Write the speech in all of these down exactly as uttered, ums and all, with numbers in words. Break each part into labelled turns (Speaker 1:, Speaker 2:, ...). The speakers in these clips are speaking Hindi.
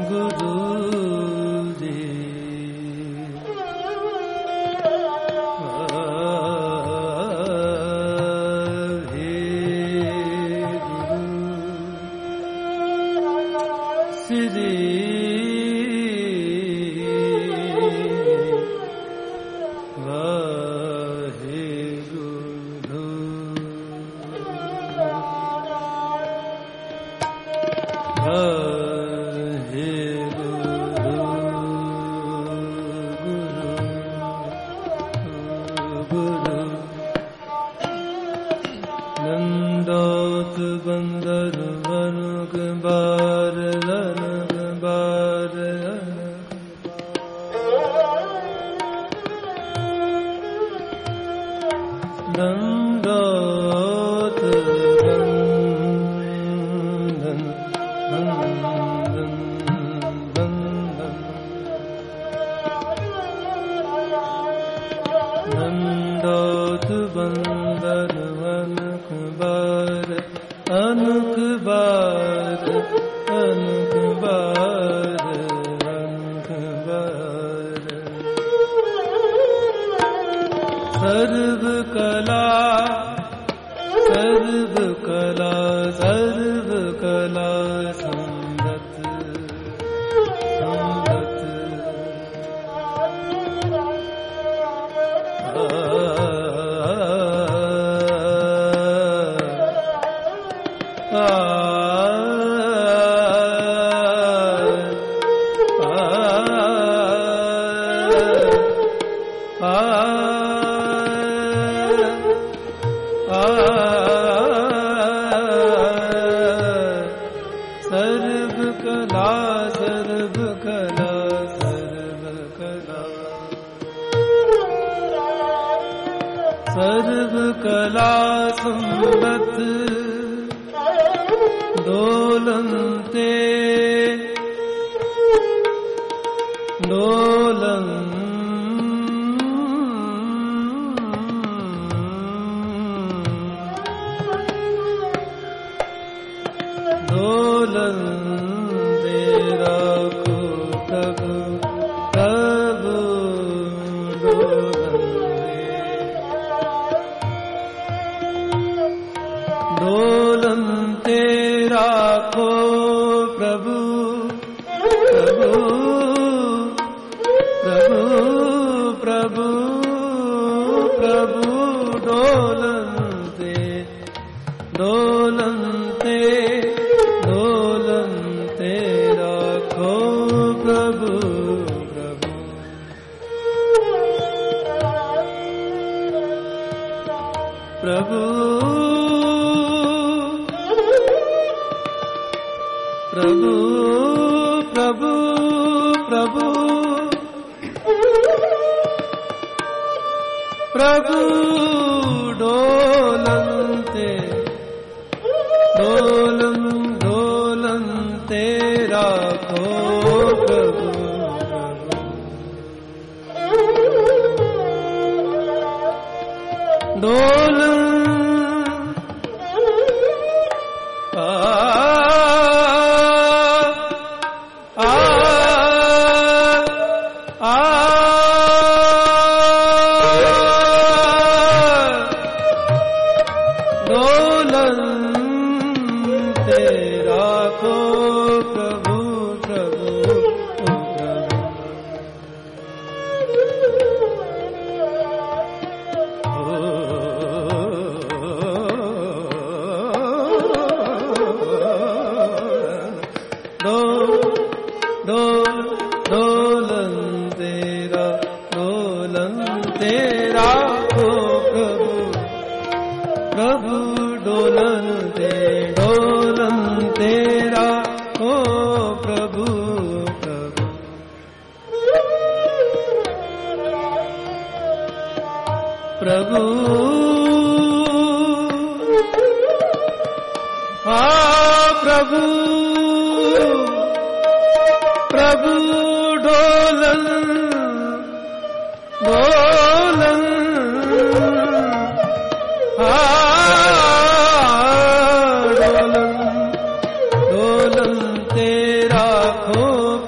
Speaker 1: तेरा खो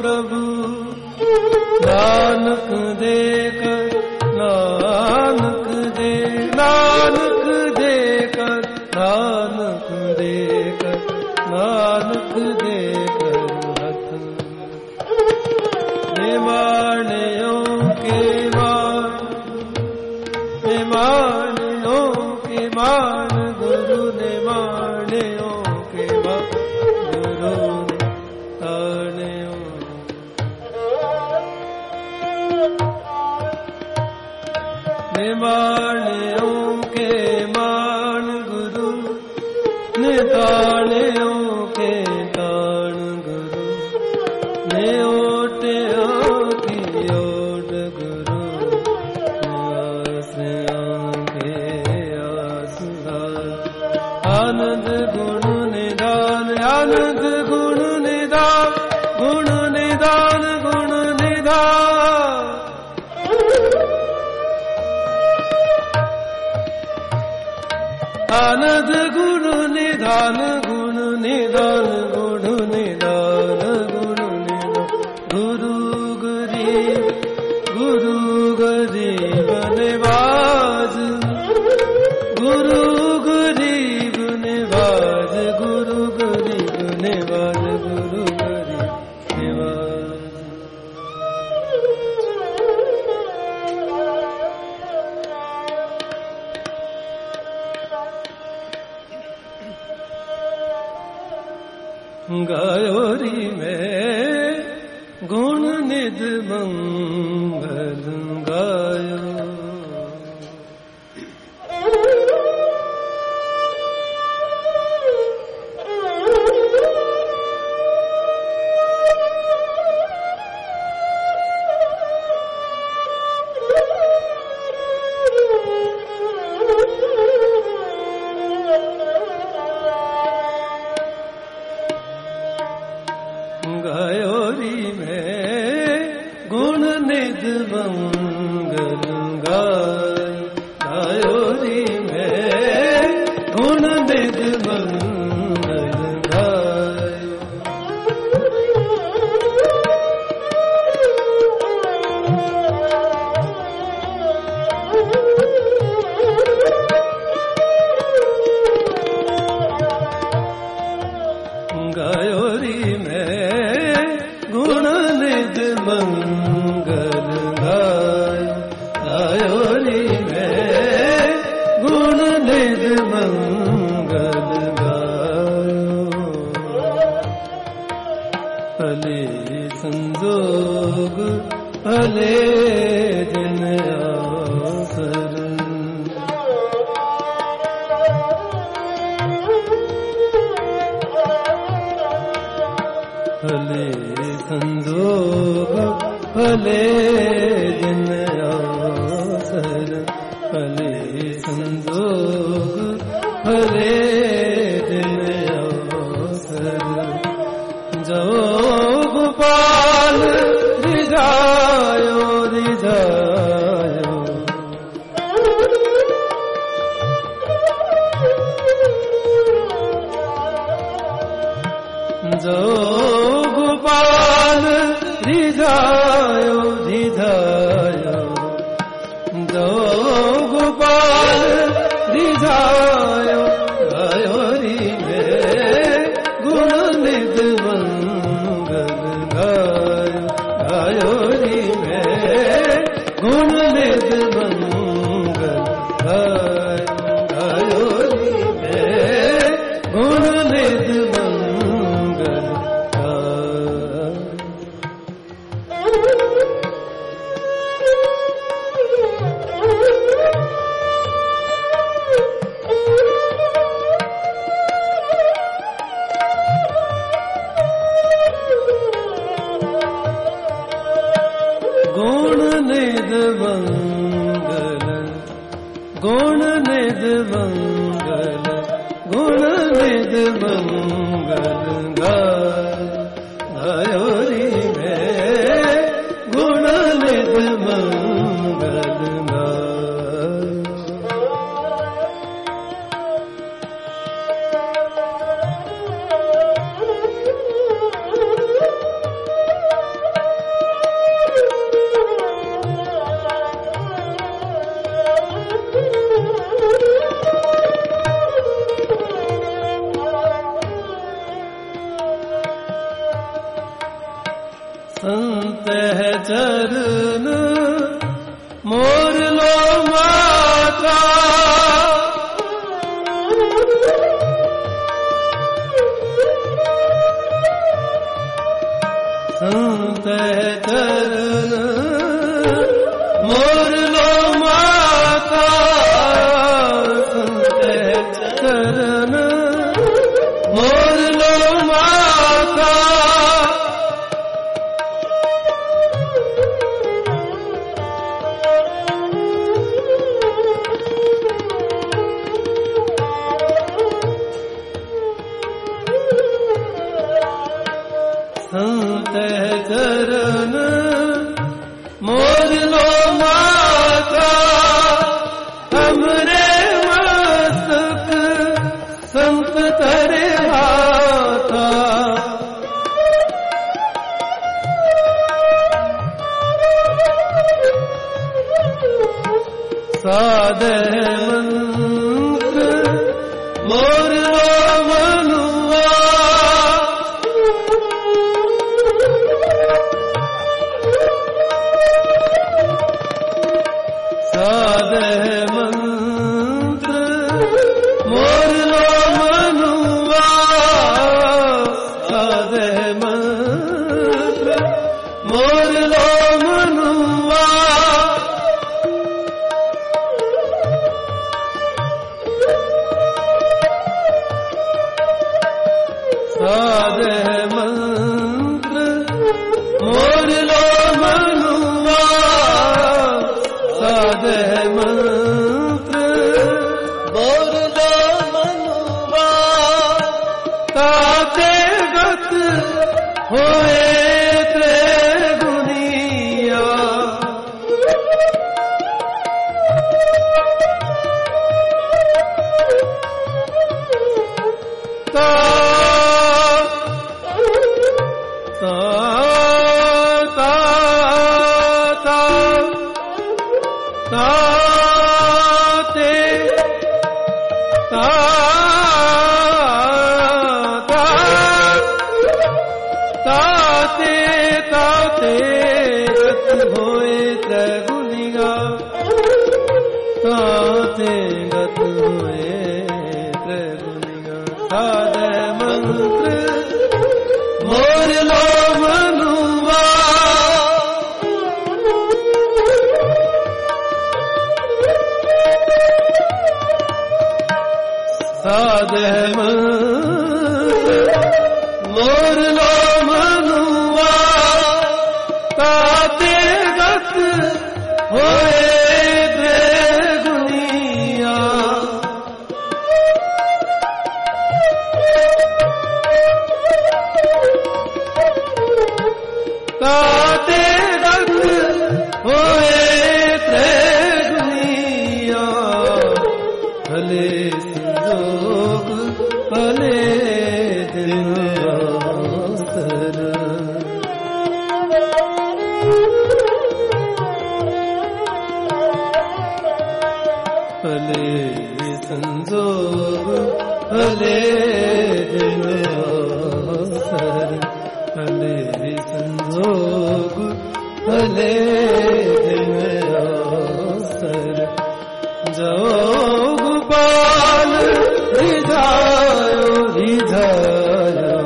Speaker 1: नानक दे कर नानक दे नानक दे कर नानक दे कर नानक दे कर हथ निमाणियों के मान निमाणियों के मान गुरु निमाणियों के मान गुरु ताणियों निमाणियों के मान गुरु निताणियों के ताण गुरु नियोटियों की ओट गुरु निवासियों के आसुदान आनंद गुण निदान आनंद गुण निदान गुण निदान गुण निदान आनंद गुण निधान गुण निदान गुण निदान गुण निदान गुरु गरीब गुरु गरीब निवाज गुरु गरीब निवाज गुरु गरीब निवाज गुरु गरीब निवाज गायोरी में गुण निध मंगल गायो गायोरी में गुण निध मंगल गाय गायोरी में गुण निध मंगल गाय गायोरी में गुण निध मंगल गाय गायोरी में गुण निध मंगल गायो भले संजोग भले दिन अवसर भले संजोग भले दिन अवसर भले संजोग भले दिन अवसर जो गोपाल रिझायो रिझायो जो गोपाल रिझायो रिझायो जो गोपाल रिझायो गायोरी में गुण निध मंगल गायो गायोरी में गुण निध मंगल गायो गायोरी में गुण निध मंगल गुण निध मंगल गुण निध मंगल गुण निध मंगल गाय गायोरी में गुण निध मंगल गाय संत है चरण मोर लो माता, संत है चरण मोर लो माता, संत है चरण मोर लो माता। संत है चरण मोर लो माता, हमरे मस्तक संत करे हाथा, साधे मंत्र मोर लो मनुआ, साधे मंत्र मोर लो मनुआ, साधे मंत्र मोर लो मनुआ। साधे मंत्र मोर लो मनुआ, साधे मंत्र मोर लो मनुआ, ताते गत होए त्रै गुनिया, ता ता ता ता ताते ता ता ताते ताते गत होए त्रै गुनिया, ताते गत होए त्रै गुनिया। साधे मंत्र मोर लो मनुआ, साधे मंत्र मोर लो मनुआ, ताते गत होए त्रै गुनिया। ताते गत होए त्रै गुनिया, भले संजोग भले दिन रातर, भले संजोग भले दिन रातर, भले संजोग भले दिन रातर। जोग बाल रिझायो रिझायो,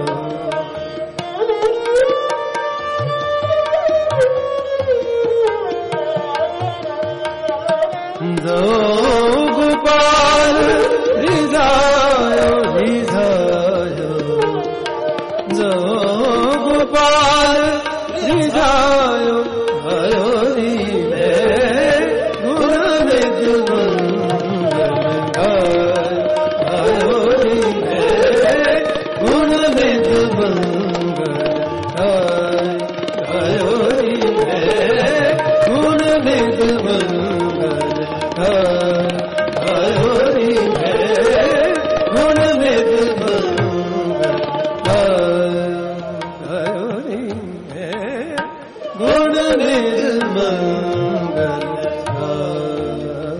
Speaker 1: जोग बाल रिझायो रिझायो, जोग बाल रिझायो भयो री में गुण निज मंगल गाय, भयो री में गुण निज मंगल गाय, भयो री में गुण निज मंगल गाय, भयो री में गुण निज मंगल गाय, भयो री में गुण निज मंगल गाय।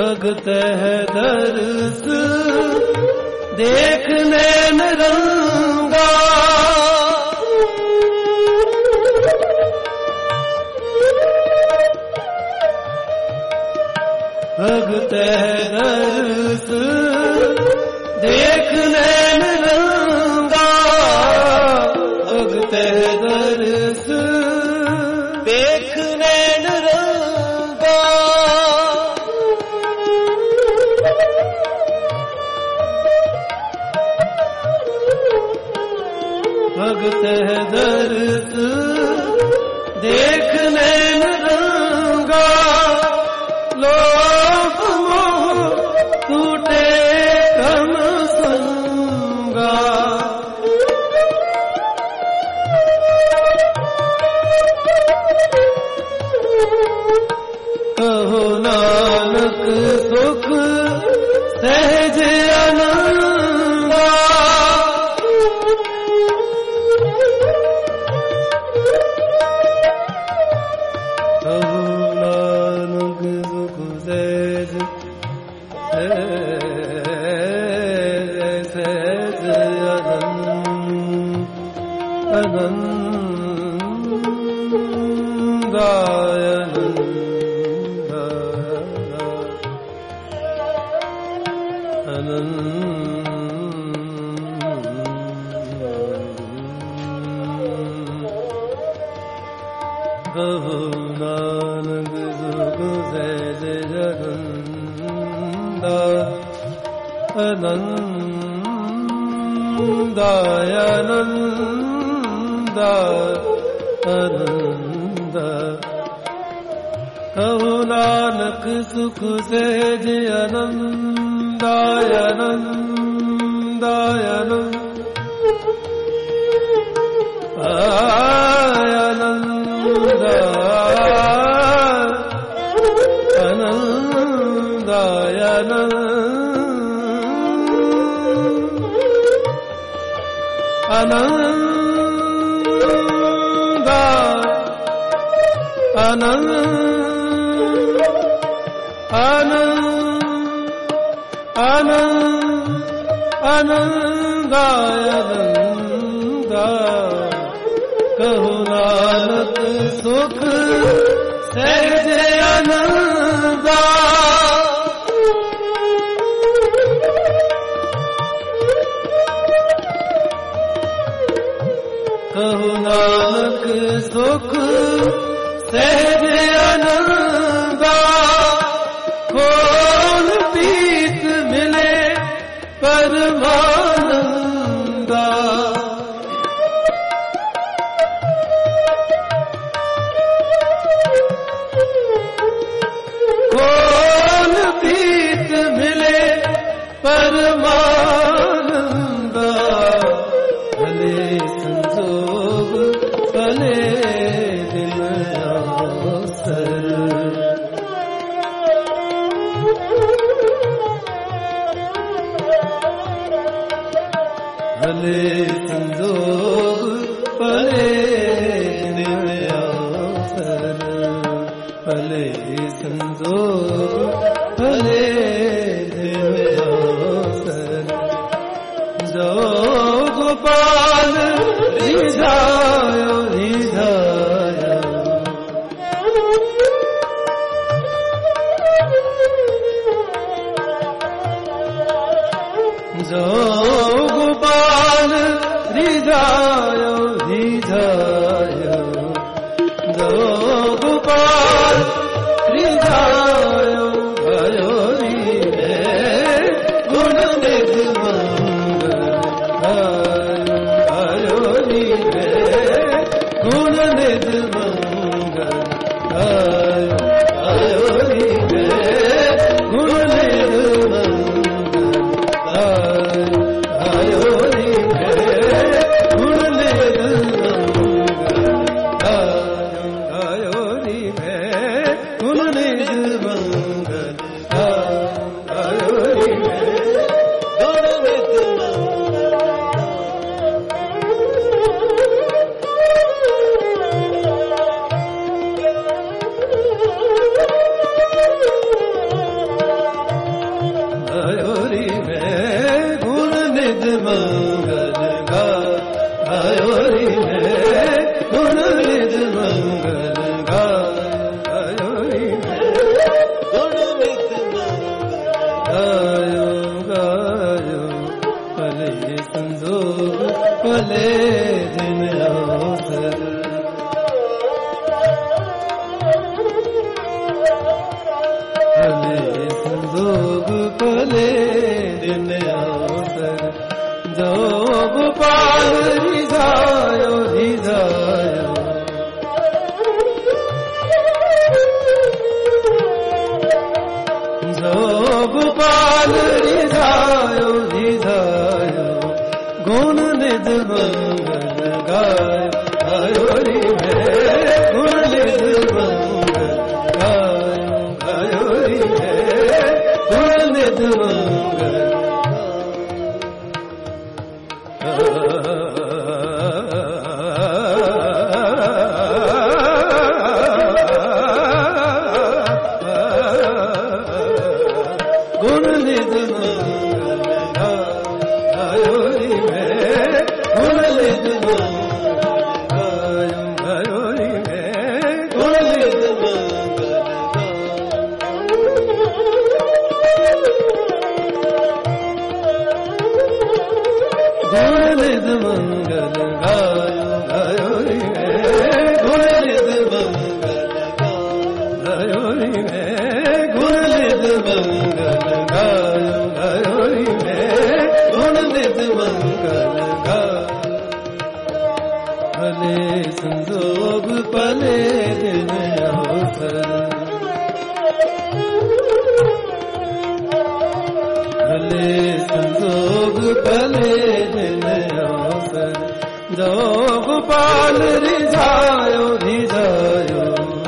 Speaker 1: भगत है दर्श देखने न रंगा, भगत है दर्श देखने न रंगा, भगत है दर्श देखने न रंगा, भगत है दर्श देखने न रंगा, लोभ मोह टूटे कम संगा, कहो नानक सुख सहज आनंदा, कहो नानक सुख सहज सहज कहो नानक सुख सहज आनंदा, आनंदाय आनंदा आनंद, कहो नानक सुख सहज आनंदाय आनंदाय आनंद, आनंदाय आनंद, आनंद आनंद आनंदाय आनंद, कहो नानक सुख सहज आनंदा, कहो नानक सुख सहज आनंदा, खोल पीत मिले परमानंदा, खोल पीत मिले परमानंदा, भले संजोग भले दिन अवसर, भले संजोग भले दिन अवसर, भले संजोग भले दिन अवसर, जो गोपाल रिझायो रिझायो, जो गोपाल रिझायो रिझायो, जो गोपाल रिझायो भयो रे, गुण निज मंगल भयो रे, गुण निज मंगल भयो रे, गुण निज मंगल भयो रे, गुण निज पले दिन अवसर भले संजोग पले दिन अवसर जो गोपाल रिझायो रिझायो जो गोपाल रिझायो रिझायो गुण निज मंगल गायो गायो रे गुण निज मंगल गायो गायो रे गुण निज मंगल गुण निज मंगल गायो रे गुण निज मंगल गायो रे गुण निज मंगल गुण निज मंगल गायो गायो रे गुण निज मंगल गायो रे गुण निज मंगल गायो गायो रे गुण निज मंगल गायो भले संजोग पले दिन अवसर भले संजोग पले दिन अवसर जो गोपाल रिझायो रिझायो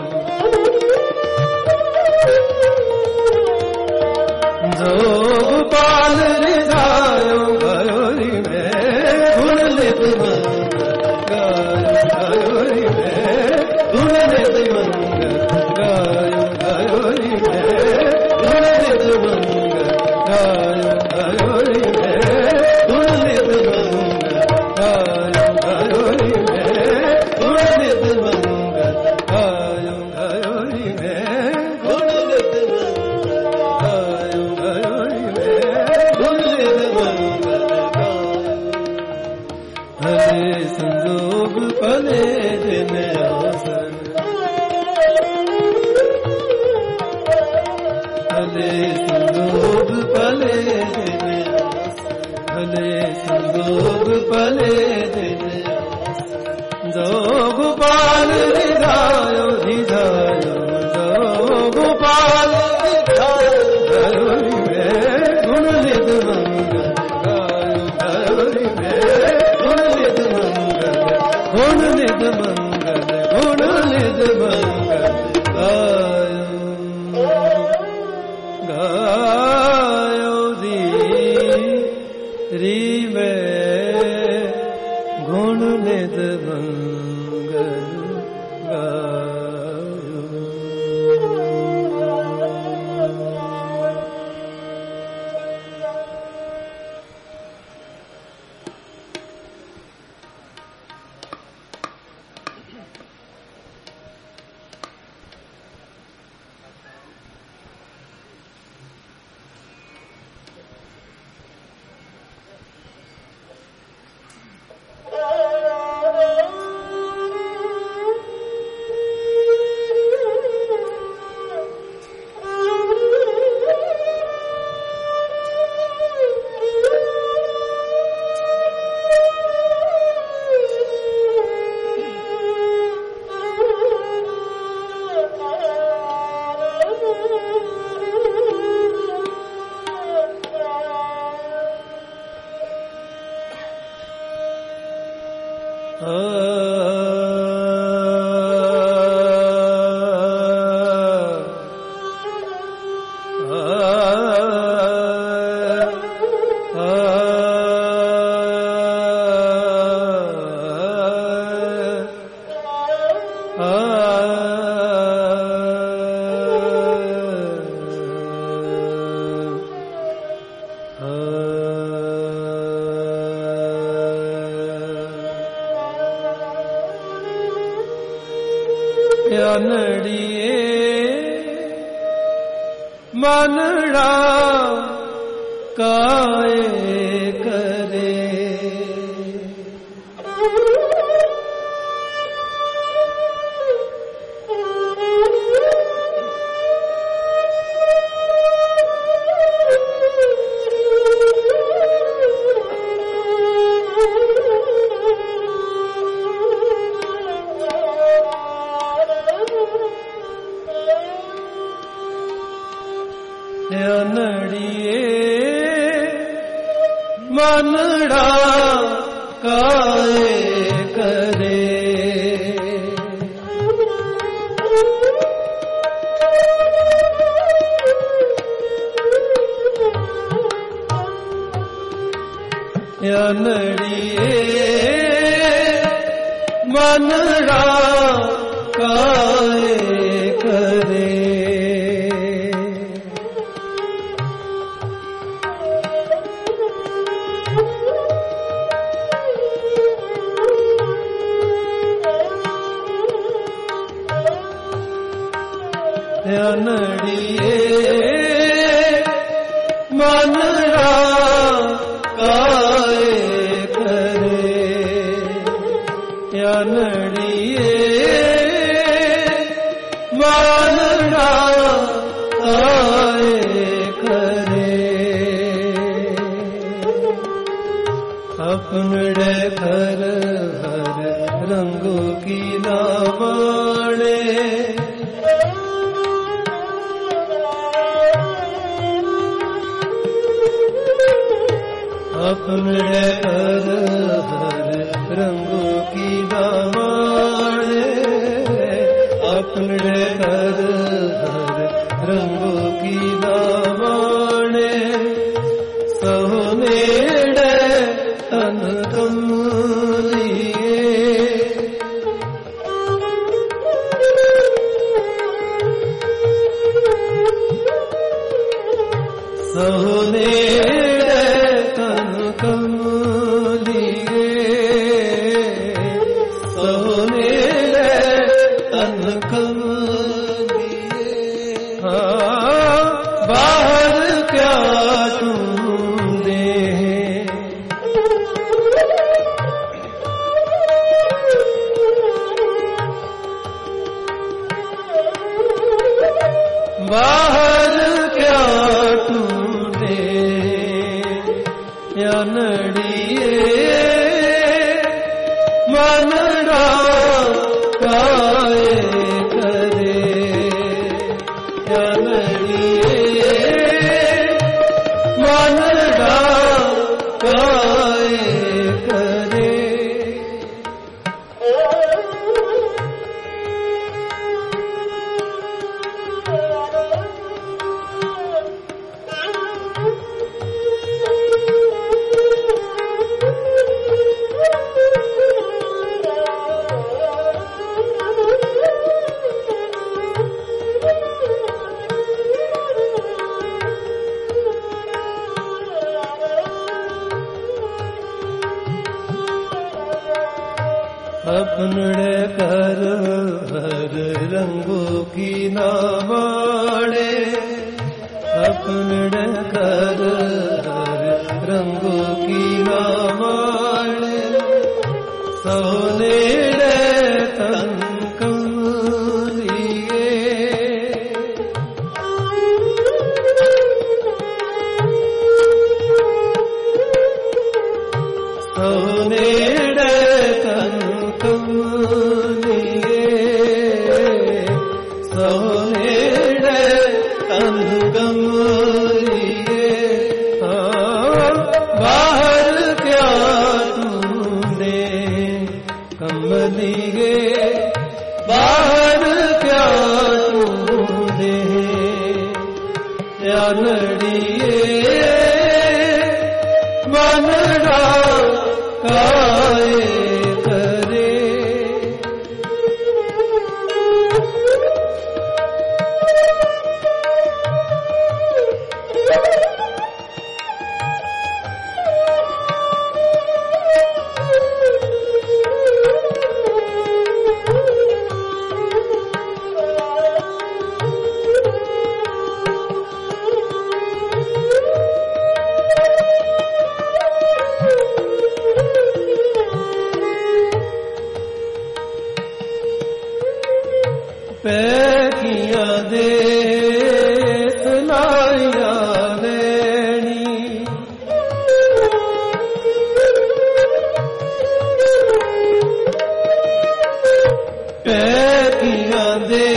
Speaker 1: जो गोपाल रिझायो गायो रे गुण निज मंगल गायो गायो रे गुण निज मंगल गायो गायो रे गुण निज मंगल गायो गायो रे गुण निज मंगल गायो गायो रे गुण निज मंगल गायो गायो रे गुण निज भले संजोग पले दिन अवसर भले संजोग पले दिन भले संजोग पले दिन जो गोपाल रिझायो रिझायो जो गोपाल रिझायो गायो रे गुण निज मंगल गायो गायो रे गुण निज मंगल गुण निज मंगल गुण निज मंगल गायो गायो री री में गुण निज मंगल गायो प्यानड़िए मनड़ा काए करे मनड़ा काए करे या नड़िए मनड़ा काए करे या नड़िए मनड़ा काए करे या नड़िए मनड़ा काए करे अपने घर हर रंगों की लावाणे अपने हर हर रंगों की दामाने अपने हर हर रंगों की दामाने सोने तन कमलिए सोने कमलिए सोने तन कमलिए हाँ बाहर क्या ढूंढे बाहर क्या ढूंढे या नड़िए मनड़ा काए करे या नड़िए मनड़ा काए करे अपने कर हर रंगों की नामाड़े अपने कर हर रंगों की नामाड़े सोने तन कमलिए सोने तन कमलिए सोने तन कमलिए हाँ बाहर क्या ढूंढे कमलिए बाहर क्या ढूंढे या नड़िए मनड़ा काए करे पैकियां दे तलाइया लेनी पैकियां दे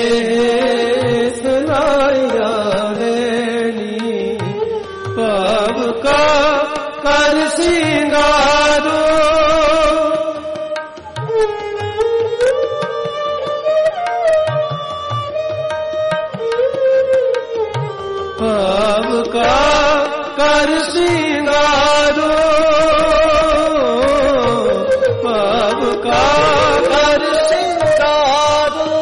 Speaker 1: तलाइया लेनी पाप का कर सिंगारो पाप का कर सिंगारो पाप का कर सिंगारो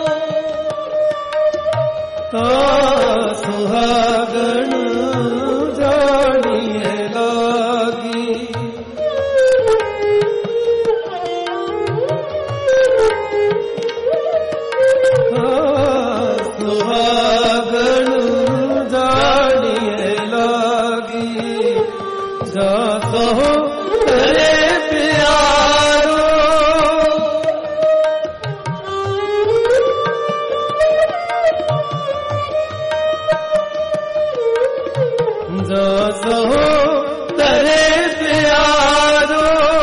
Speaker 1: ता सुहागन जानिए लागी सुहागन जानिए लागी जा कहो तेरे प्यारो जा कहो तेरे प्यारो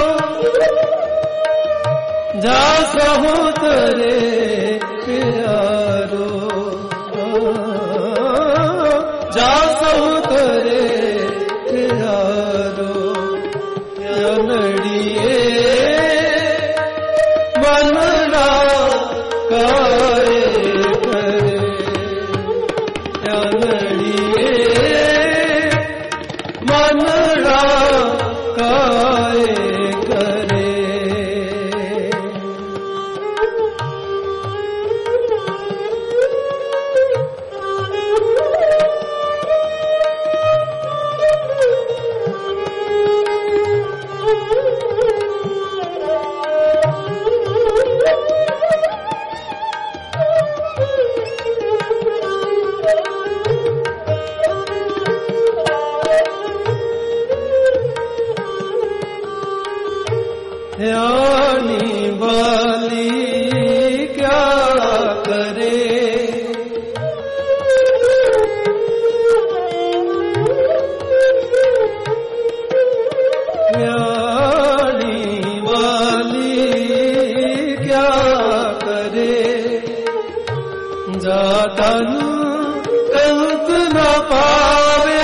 Speaker 1: जा कहो तेरे प्यारो जा कहो तेरे प्यारो या नड़िए मनरा काए करे या नड़िए मनरा काए करे ध्यानी वाली क्या करे ध्यानी वाली क्या करे जातन कंत न पावे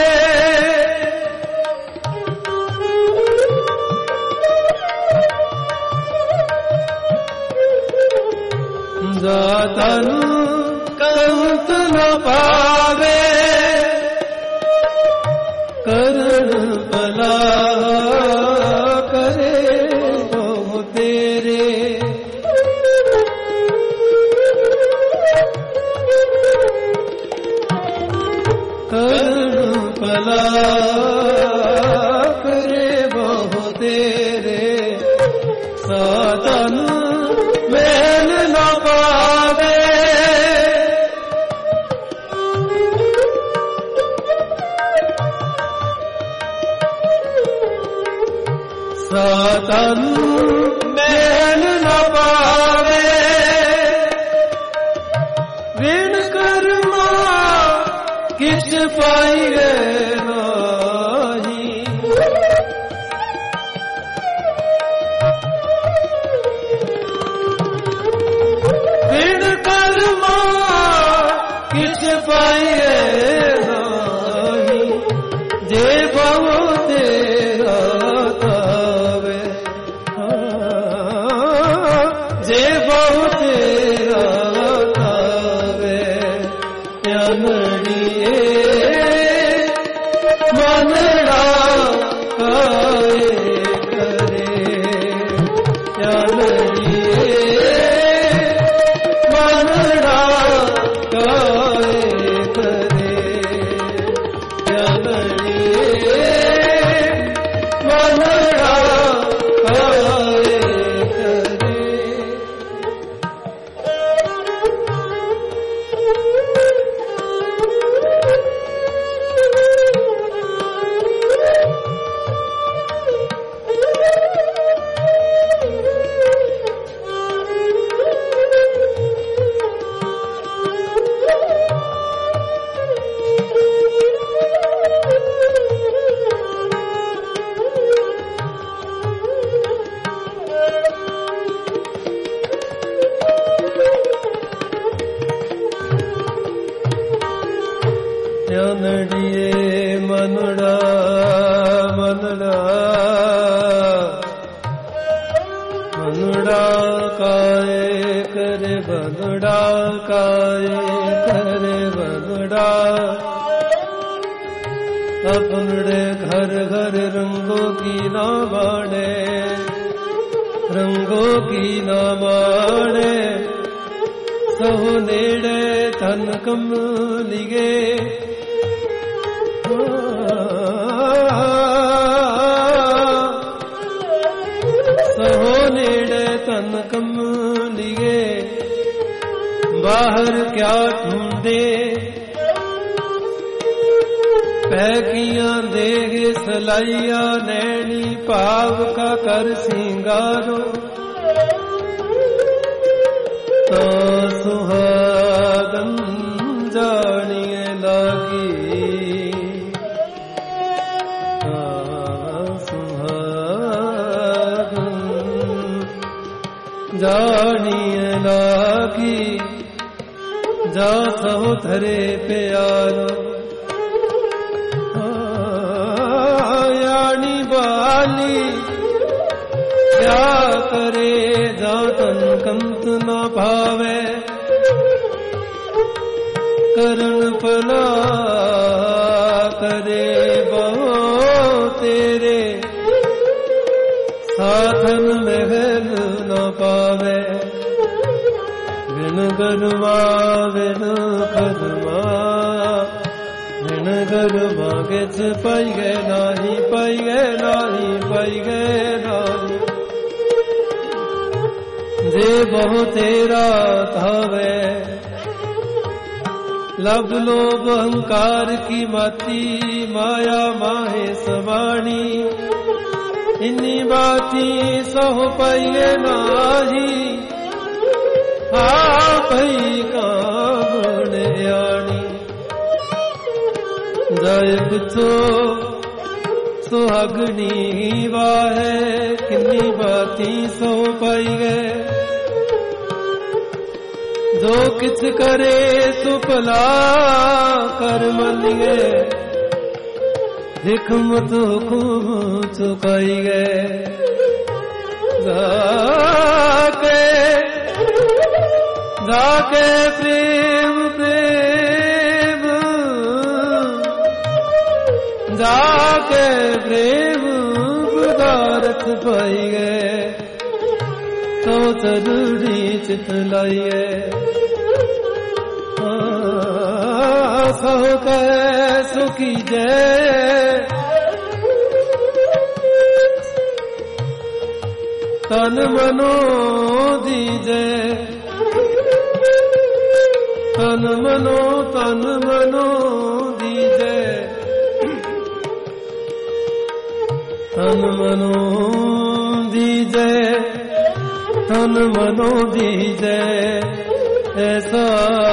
Speaker 1: जातन कंत न पावे करण भला करे बहु तेरे करण भला करे बहु तेरे साधन मेल न पावे साधन मेल न पावे विण कर्मा किछ पाइए नाही विण कर्मा किछ पाइए नाही जे बहु तेरा तावे जे बहु तेरा तावे या नड़िए मनड़ा काए करे या नड़िए मनड़ा काए करे या नड़िए मनड़ा काए मनड़िए मनड़ा मनड़ा मनड़ा काए करे बनड़ा काए करे बनड़ा अपने घर घर रंगों की ना बाणे रंगों की ना बाणे सहो नेड़े तन कमलिगे सहो नेड़े तन कमलिगे बाहर क्या ढूंढे पैकियां देगे सलाइया नैनी पाव का कर सिंगारो तो सुहागन जानिए लागी सुहागन जानिए लागी जा सहो धरे प्यारो क्या करे जातन कंत न भावे करण पला करे बहु तेरे साधन महल न पावे बिन गरमा बिन खरमा बिन गरमा किछ पाई गए नाही पाई गए नाही पाई गए नाही जे बहु तेरा धावे लब लोभ अहंकार की माती माया माहे सवाणी इन्नी बाती सहो पाइए नाही हा भई कामण यानी जाय पिछो सुहागनी वाहे किन्नी बाती सहो पाई गए जो किछ करे सो भला कर मनिए हिकमत हुकुम चुकाई गए जाके जाके प्रेम प्रेम जाके प्रेम पदार्थ पाई गए तो जरूरी चित लाइए सहो कह सुखी जय तन मनो दीजे तन मनो तन मनो दीजे तन मनो दीजे तन मनो दीजे ऐसा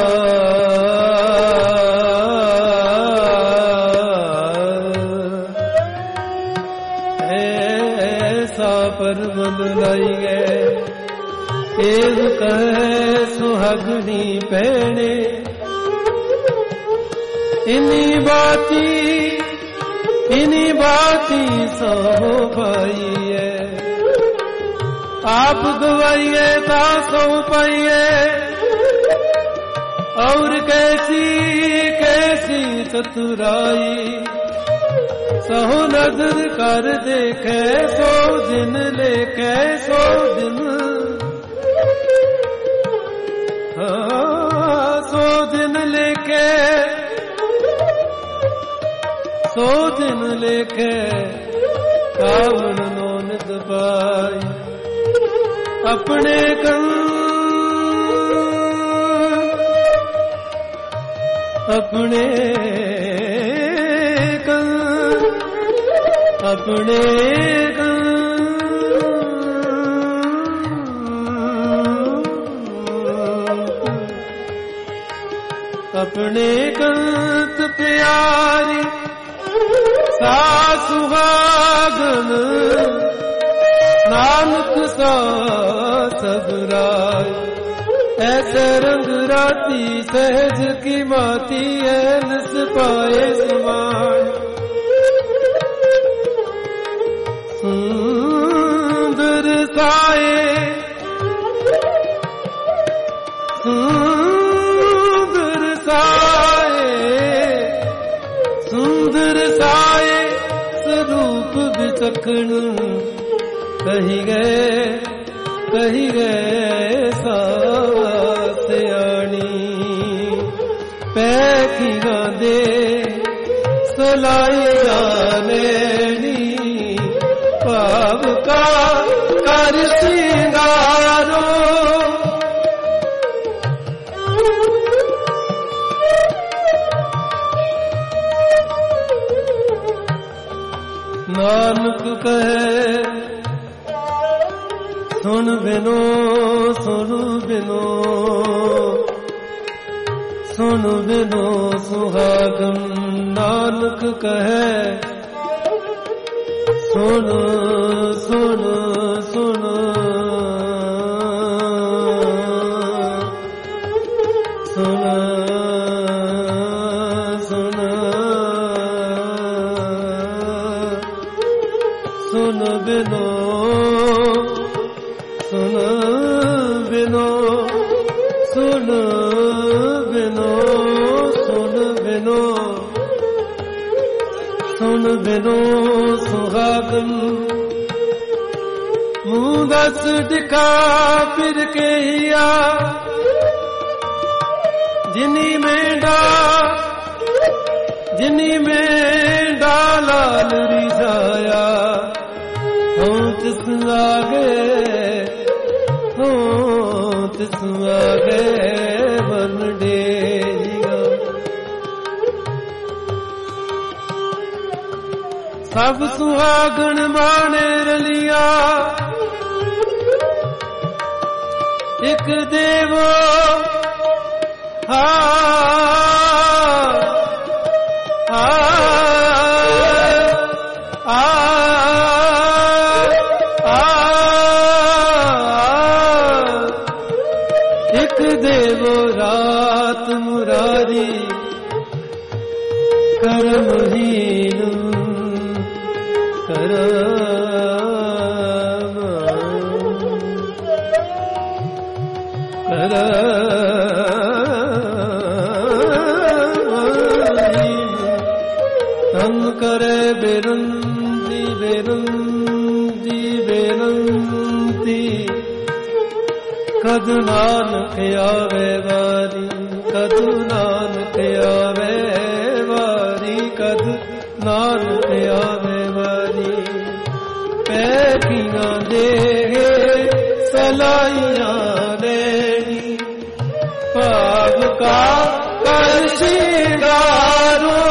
Speaker 1: ऐसा पर मन लाई गए एक कहे सुहागनी पहने इन्हीं बाती इन्हीं बाती सो पाई है आप गवाइए ता सो पाइए और कैसी कैसी चतुराई सहो नजर कर देखे सो दिन लेके सो दिन हाँ सो दिन लेके सो दिन लेके कावण नो नित पाई अपने कं अपने कं अपने कं अपने कंत प्यारी सुहागन नानक सा सबराय ऐसे रंग राती सहज की माती ऐनस पाए समान सुंदर साए सुंदर साए सुंदर साए स्वरूप विचक्षण कही गए कही गए सासयानी पैखिया दे सलाई जानेनी भाव का कर सिंगारो नानक कहे सुन बिनो सुन बिनो सुन बिनो सुहागन नानक कहे सुन सुन सुन सुन सुन सुन बिनो सुन बिनो सुन बिनो सुन बिनो सुन बिनो सुहागन मुँह दस दिखा फिर के हिया जिनी में डा जिनी में डालाल रिझाया हूँ तिस आगे तिसुआगे बन डेगा सब सुहागन माने रलिया एक देवो हा आ आ देवो रात मुरारी करमहीन करम करमहीन तन करे बेरंती बेरंती बेरंती कदू नानक आवे वारी कदू नानक आवे वारी कदू नानक आवे वारी पैखियां दे सलाइयां लेनी भाव का कर सिंगारो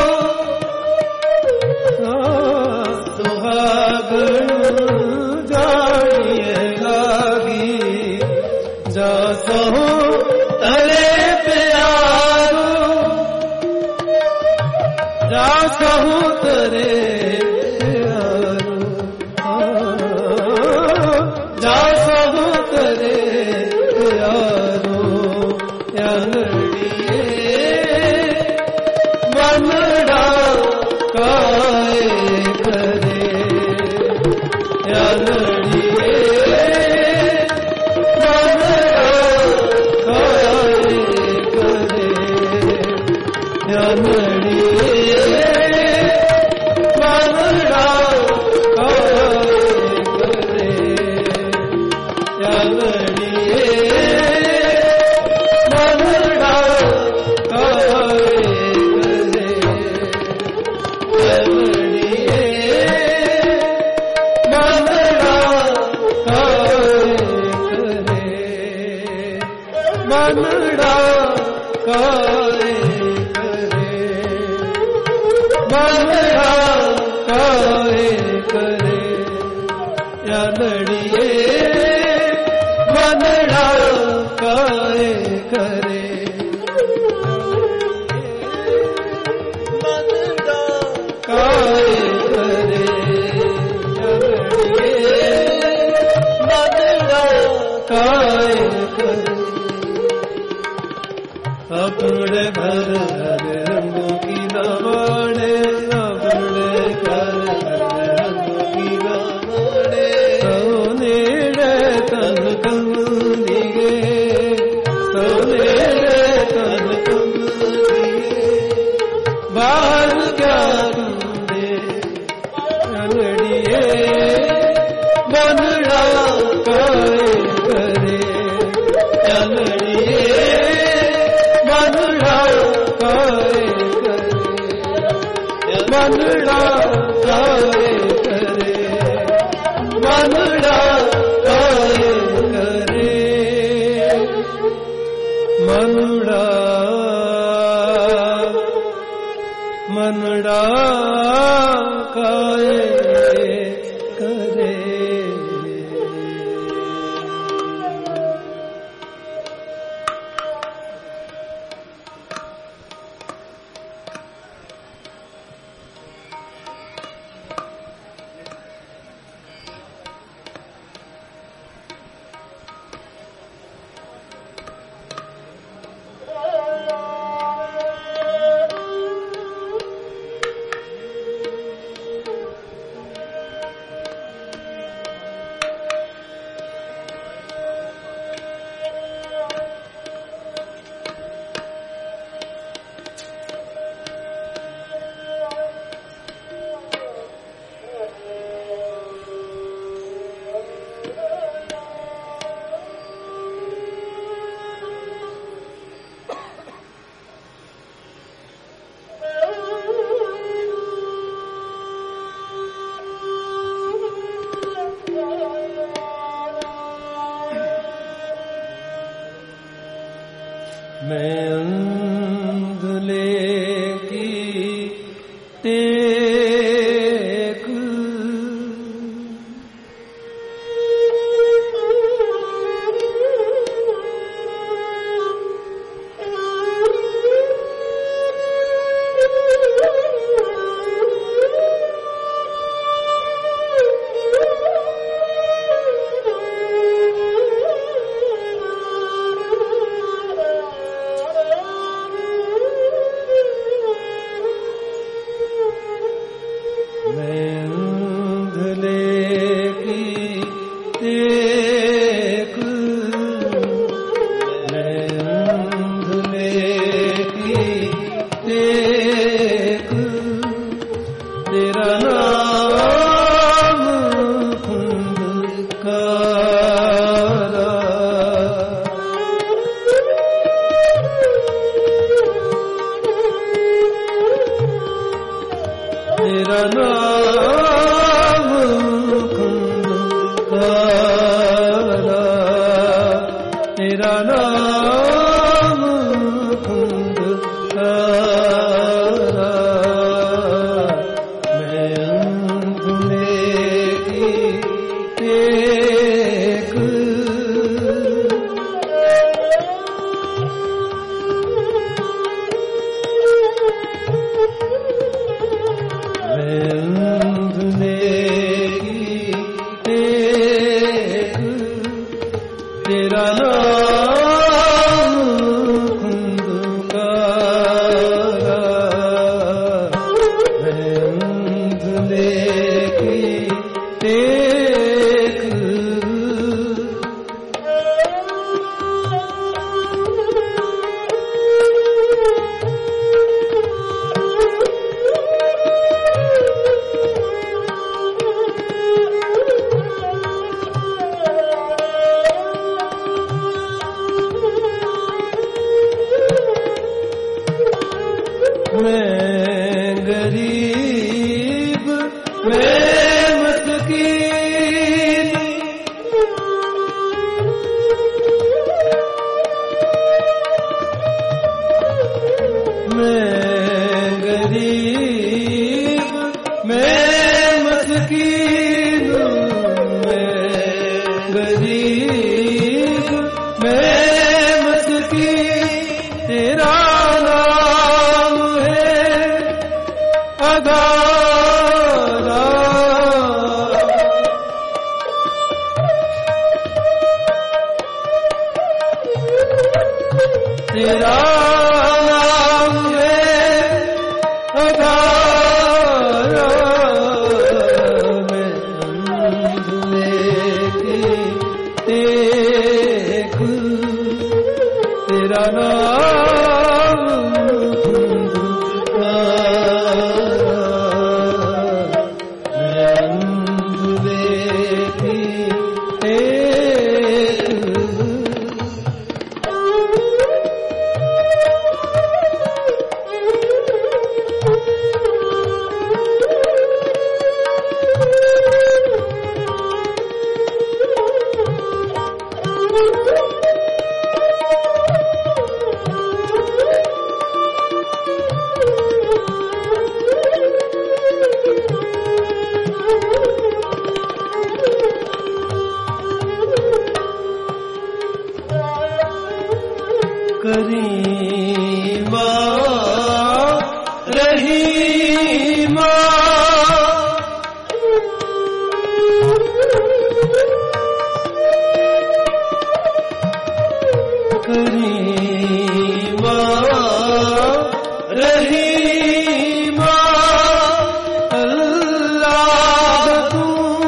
Speaker 1: सुहागन जानिए लागी जा सहु तरे प्यारो जा सहु तरे प्यारो जा सहु तरे प्यारो यानड़िए मनड़ा काए करे यानड़िए मनड़ा काए करे मनड़ा काए करे या लड़िए मनड़ा काए करे मनड़ा काए करे या लड़िए मनड़ा काए करे बड़े घर हरे रंगों की ना बाड़े, बड़े घर हरे रंगों की ना बाड़े। सोनेड़े तन कमलिगे, सोनेड़े तन कमलिगे, बाल क्या तुमने अंगड़िए बनड़ा काए करे, अंगड़िए बनड़ा काए करे, बनड़ा काए करे, बनड़ा काए करे, मनड़ा मनड़ा काए करे। मैं अंधले की टेक, तेरा नाम कुंदकारा, तेरा नाम कुंदकारा। मैं अंधुले की टेक, तेरा नाम कुंदकारा। मैं अंधले की टेक, मैं गरीब मैं मस्कीन, मैं गरीब मैं मस्कीन, मैं गरीब मैं मस्कीन। तेरा अगारा, तेरा देख तेरा नाम करीमा रहीमा करीमा रहीमा अल्लाह तू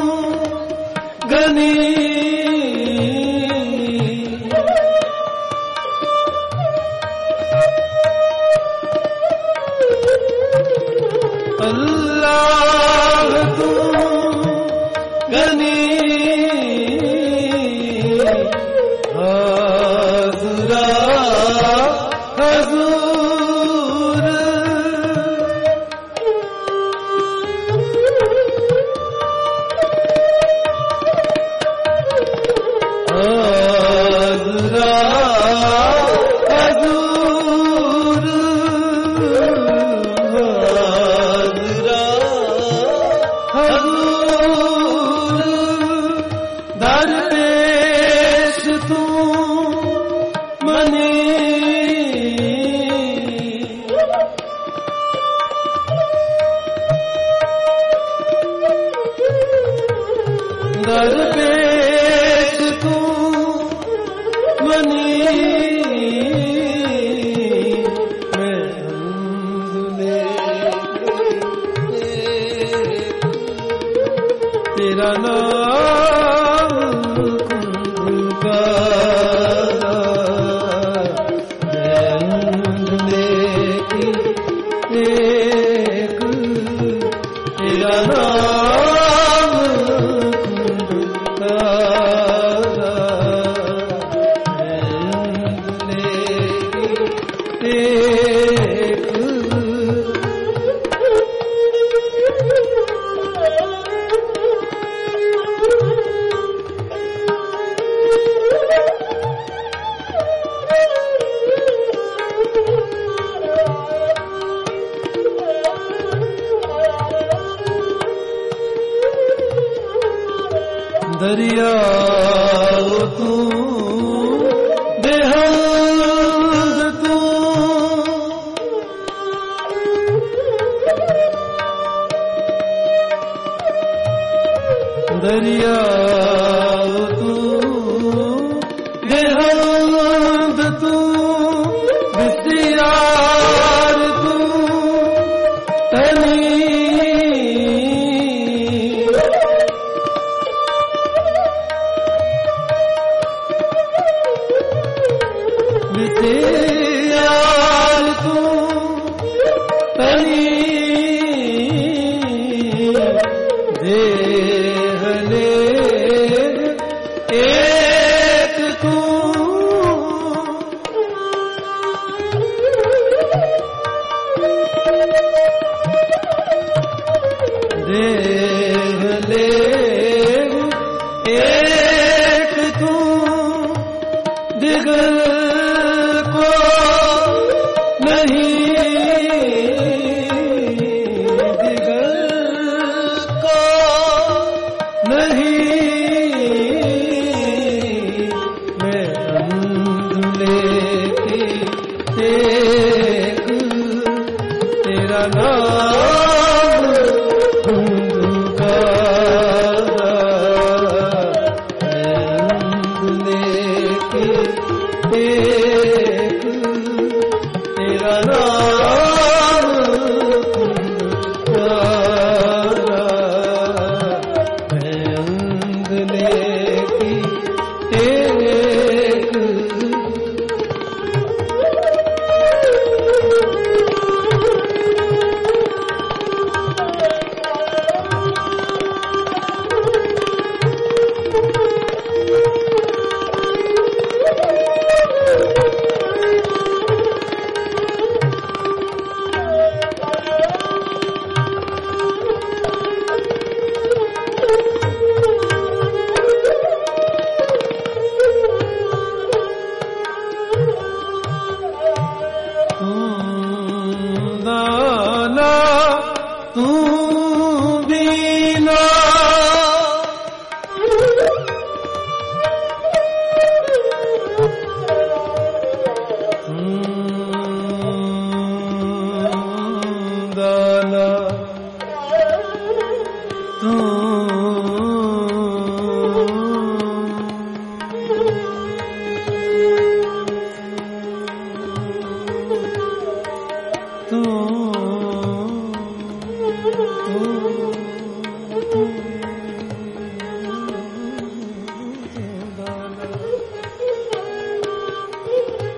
Speaker 1: गनी अल्लाह तू गनी हाज़ुरा हज़ूर हाज़ुरा हज़ूर दरवेश तू मनी दरवेश तू मनी मैं हमने तेरा नाम तेरा नाम दरिया तू बेहद तू दरिया तू बेहद तू बिस्यार तू तनी यार तू तनी देहले एक तू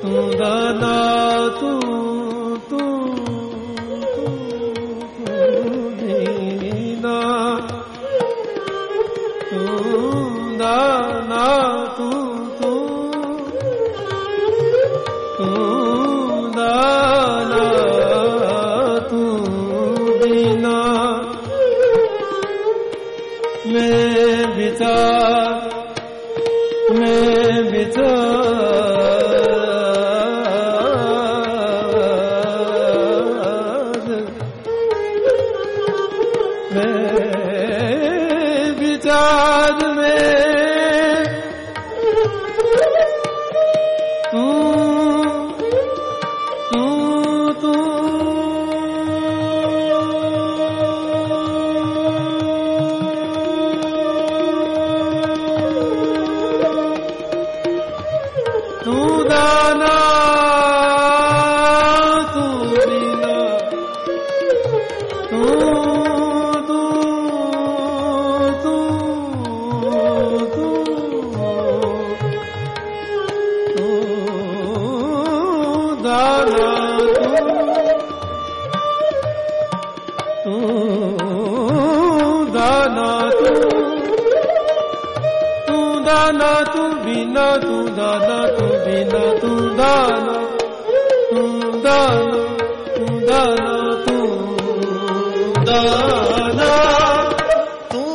Speaker 1: तू दाना तू तू तू दीना तू दाना तू तू तू दाना तू दीना मैं विचार मैं विचार मैं विचार में तू तू तू तू दाना तू दीना तू तू तू तू तू दाना तू तू दाना तू तू दाना तू बिना तू दाना तू बिना तू दाना तू दाना तू दाना तू दाना
Speaker 2: तू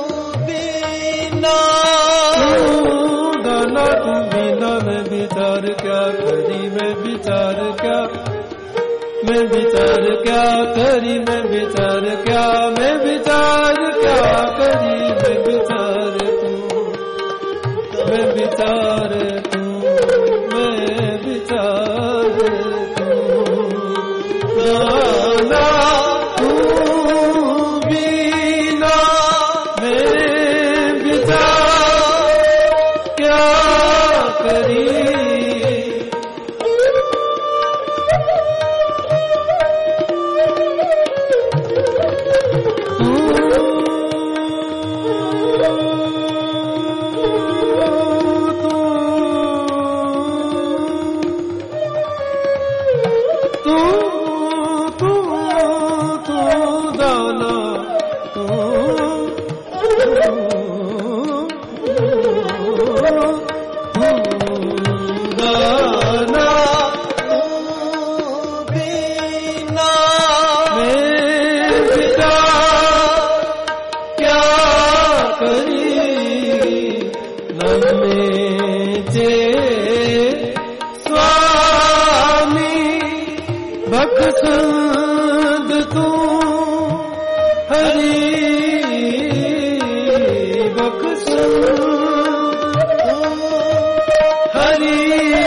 Speaker 2: बिना
Speaker 1: तू दाना तू बिना मैं विचार क्या करी मैं विचार क्या मैं विचार क्या करी मैं विचार क्या मैं विचार क्या करी मैं विचार तू मैं विचार तू मैं विचार तू दाना तू बिना मैं विचार क्या करी तू तू तू दाना तू दाना
Speaker 2: तू बिना
Speaker 1: मैं विचार क्या करी नमेचे स्वामी बख्शंद तू हरि बख्शंद तू हरि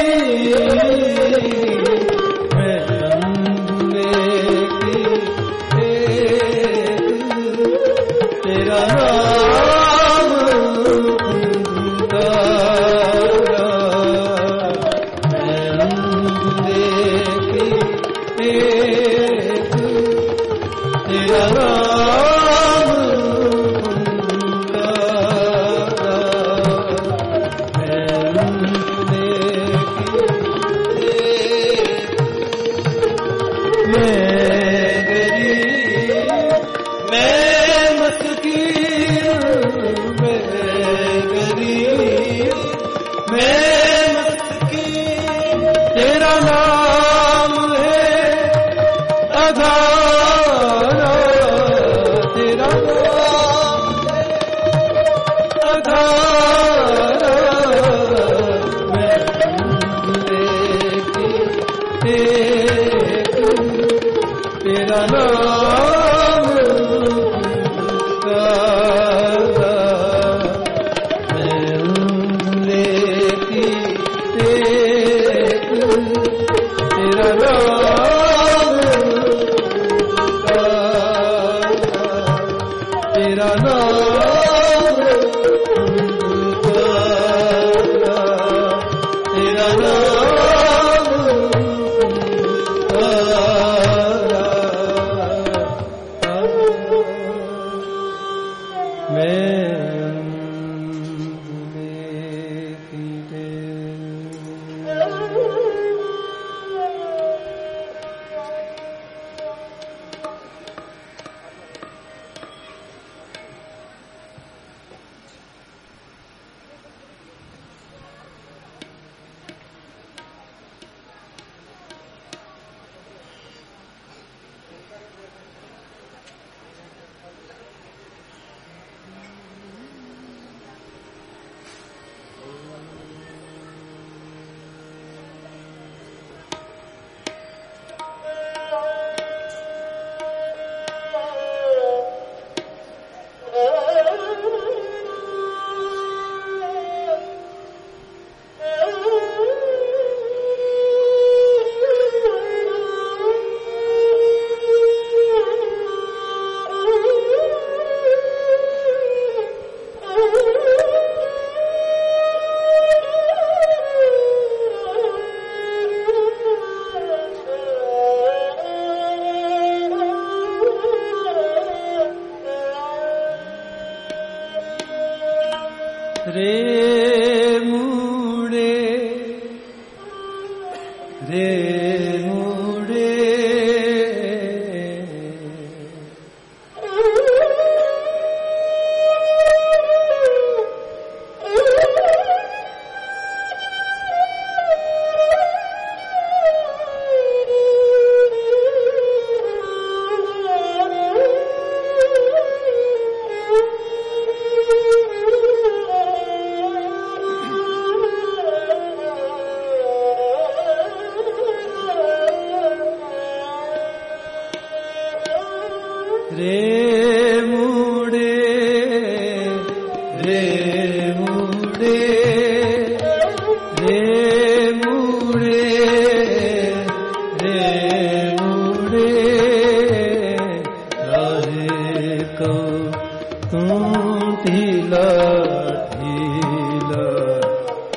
Speaker 1: मैं अंधे की तेरा नाम पुकारा मैं अंधे की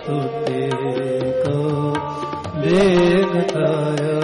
Speaker 1: टूटे को देखताया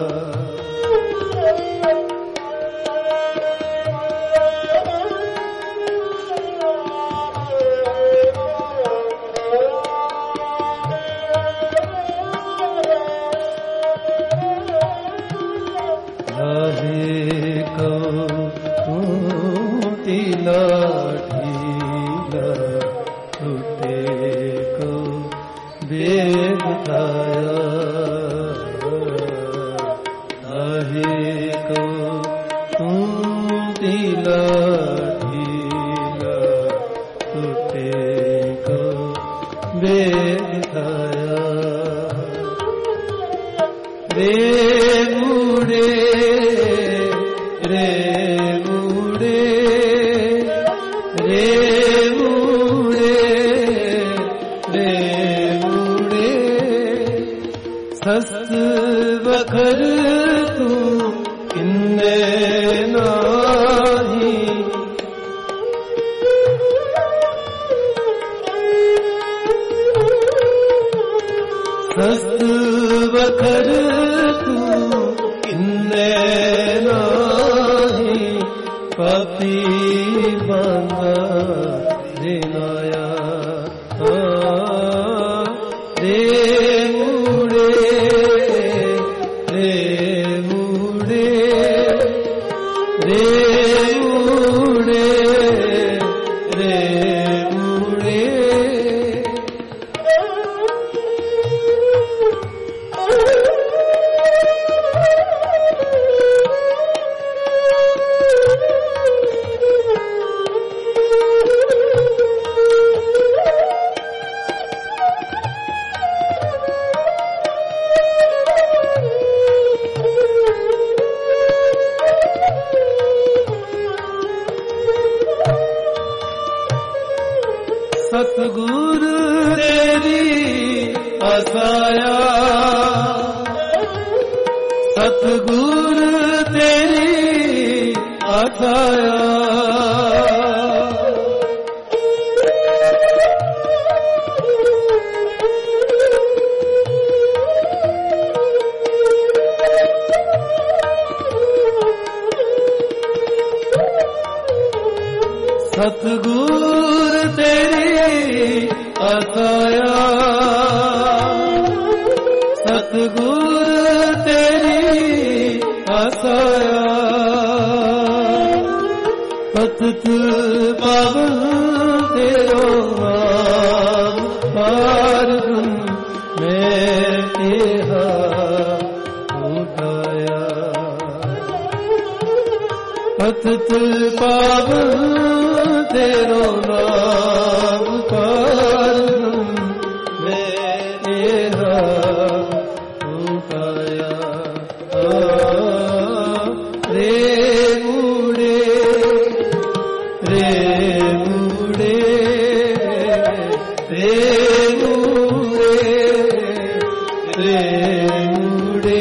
Speaker 1: सतगुरु तेरी आसाया सतगुरु तेरी आसाया सतगुरु तेरी आसाया सतगुरु तेरी आसाया पतित पावन तेरो नाम पारगुन मैं तेहा उठाया पतित पावन तेरो नाम पारगुन मैं तेरा उठाया रे मुड़े रे मुड़े रे मुड़े रे मुड़े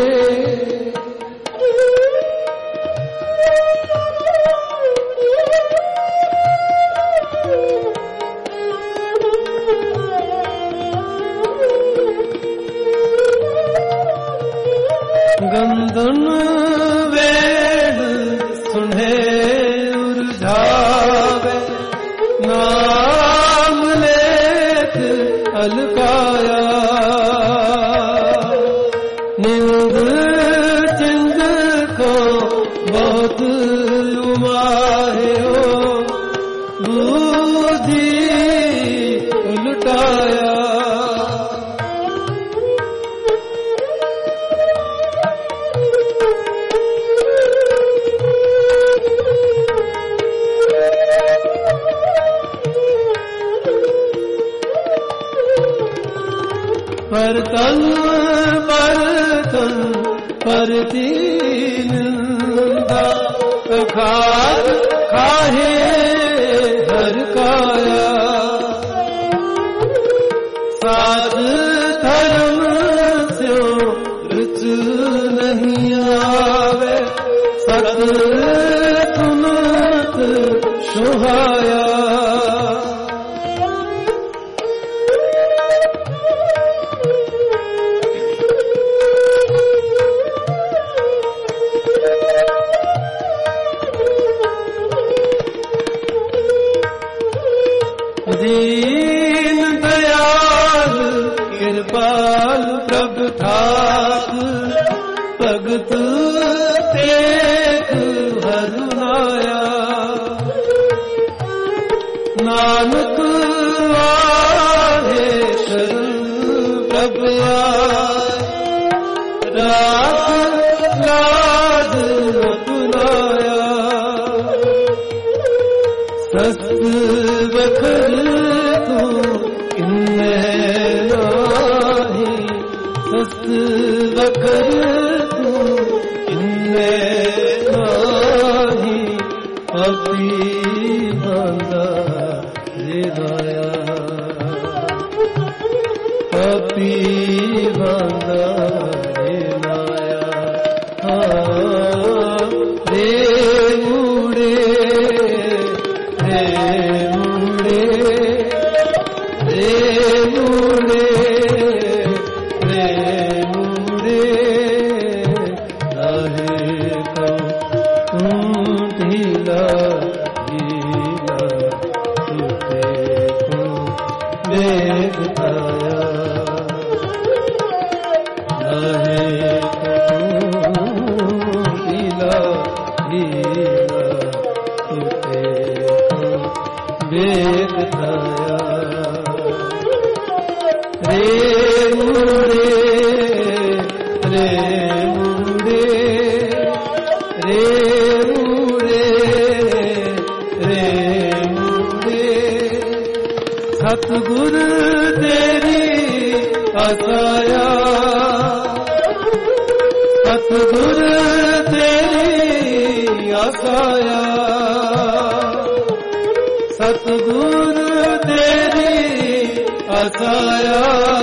Speaker 1: गंधन वेद सुने उर्झावे नाम लेत अलकाया निंद चिंद को बहुत उमाहे हो बूझी उलटाया पर तन पर तन पर निंदा खार खाहे हर काया साध धर्म स्यो रुच नहीं आवे सत तुमत सुहाया ठाक भगत तेग हरुनाया नानक आहे शरण प्रभ राख लाज अपनाया सस्त बखर तू इन्ने नाही सस्त बखर तू इन्ने नाही अपी बंदा हृदया अपी बंदा हृदया रे मुड़े रे मुड़े रे मुड़े रे मुड़े रहे तो तुम ढीला ढीला सुते को मेघ आया रहे तो तुम ढीला ढीला सुते को मेघ आया रे मुड़े रे मुड़े रे मुड़े रे मुड़े सतगुर तेरी आसाया सतगुर तेरी आसाया सतगुर तेरी आसाया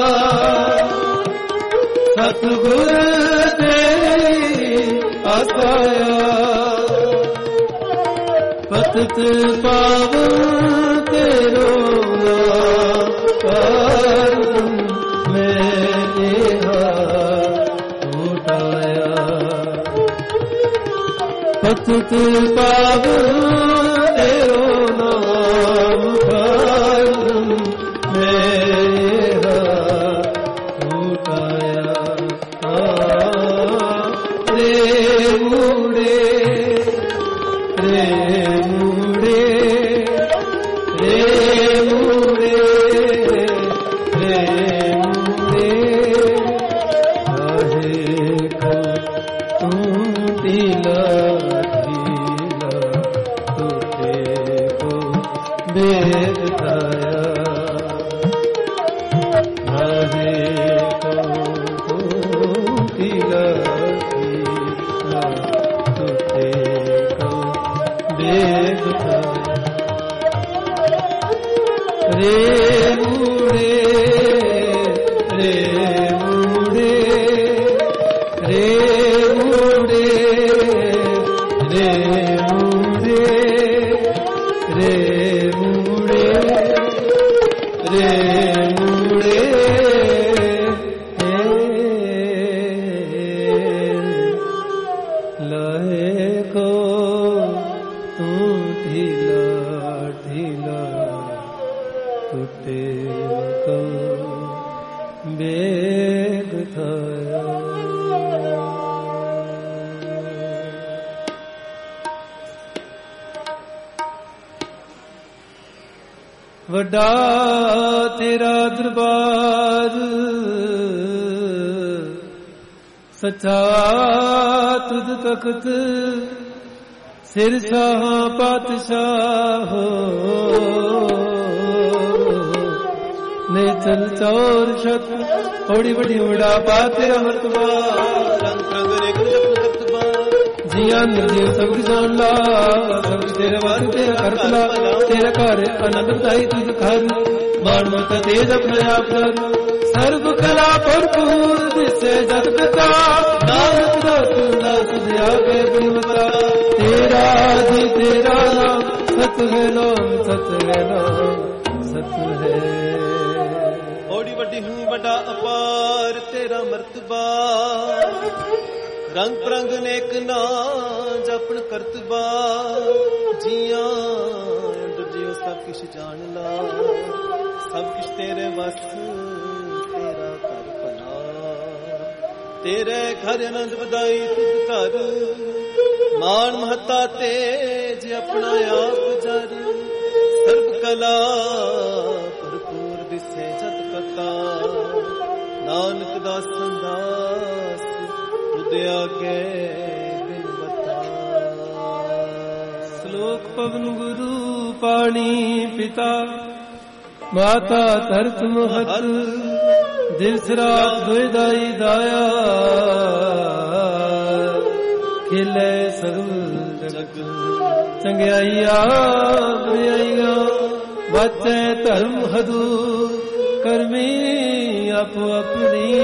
Speaker 1: सतगुर तेरी आसाया पतित पावन तेरो नाम मैंने उठाया पतित पावन तेरो नाम मेरा उठाया रे मुड़े रे मुड़े रे मुड़े रे मुड़े आहे को तुम दिला दिला तुझे को बेद आया आहे को तुम दिला दिला तुझे को बेद आया रे मुड़े रे मुड़े रे मुड़े रे मुड़े रे मुड़े रे मुड़े लाए को तू ढीला ढीला टूटे को बेग थाया वड्डा तेरा दरबार सच्चा तुझ तख्त सिर शाह पातशाह ने चल चौर शत थोड़ी बड़ी उड़ा पा तेरा मर्तबा
Speaker 2: रंग रंग रेख जप जपतबा
Speaker 1: जिया निर्जीव सब जान ला सब तेरे वार तेरा करतला तेरा घर आनंद बधाई तुझ घर बाण मत तेज अपने आप कर सर्व कला भरपूर दिसे जग पिता नानक दास दास दिया के बिनवता तेरा जी तेरा नाम सत है नाम सत है नाम सत है
Speaker 2: बड़ी बड़ी हूँ बड़ा अपार तेरा मर्तबा रंग परंग नेक ना जपन करतबा जिया जियो सब किश जान ला सब किश तेरे वस तेरा कर भला ਤੇਰੇ ਘਰ ਆਨੰਦ ਵਧਾਈ ਤੁਧ ਘਰ ਮਾਨ ਮਹਤਾ ਤੇਜ ਆਪਣਾ ਆਪ ਜਾਰੀ ਸਰਬ ਕਲਾ ਭਰਪੂਰ ਦਿਸੇ ਜਤ ਕਤਾ ਨਾਨਕ ਦਾਸ ਸੰਦਾਸ ਤੁਧ ਆਗੇ ਬਿਨ ਬਤਾ।
Speaker 1: ਸ਼ਲੋਕ ਪਵਨ ਗੁਰੂ ਪਾਣੀ ਪਿਤਾ ਮਾਤਾ ਧਰਤ ਮਹਤ ਦਿਵਸ ਰਾਤ ਦੋਇ ਦਾਈ ਦਾਇਆ ਖਿਲੇ ਸਰਬ ਜਗ ਚੰਗਿਆਈਆ ਬੁਰਾਈਆ ਵਾਚੈ ਧਰਮ ਹਦੂ ਕਰਮੀ ਆਪੋ ਆਪਣੀ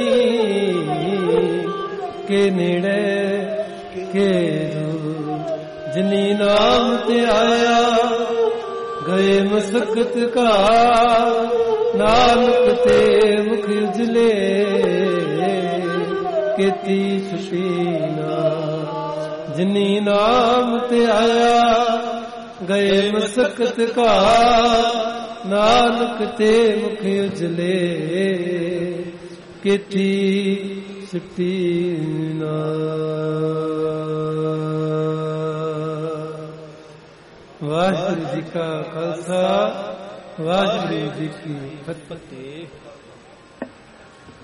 Speaker 1: ਕੇ ਨੇੜੇ ਕੇ ਦੂਰ ਜਿਨੀ ਨਾਮ ਤੇ ਆਇਆ ਗਏ ਮਸਕਤ ਕਾ ਨਾਨਕ ਤੇ ਮੁਖ ਉਜਲੇ ਕੀਤੀ ਸੁਸ਼ੀਨਾ ਜਿਨੀ ਨਾਮ ਤੇ ਆਇਆ ਗਏ ਮਸਕਤ ਕਾ ਨਾਨਕ ਤੇ ਮੁਖ ਉਜਲੇ ਕੀਤੀ ਸੁਸ਼ੀਨਾ। ਵਾਹਿਗੁਰੂ ਜੀ ਕਾ ਖਾਲਸਾ ਵਾਹਿਗੁਰੂ ਜੀ ਕੀ ਫਤਿਹ।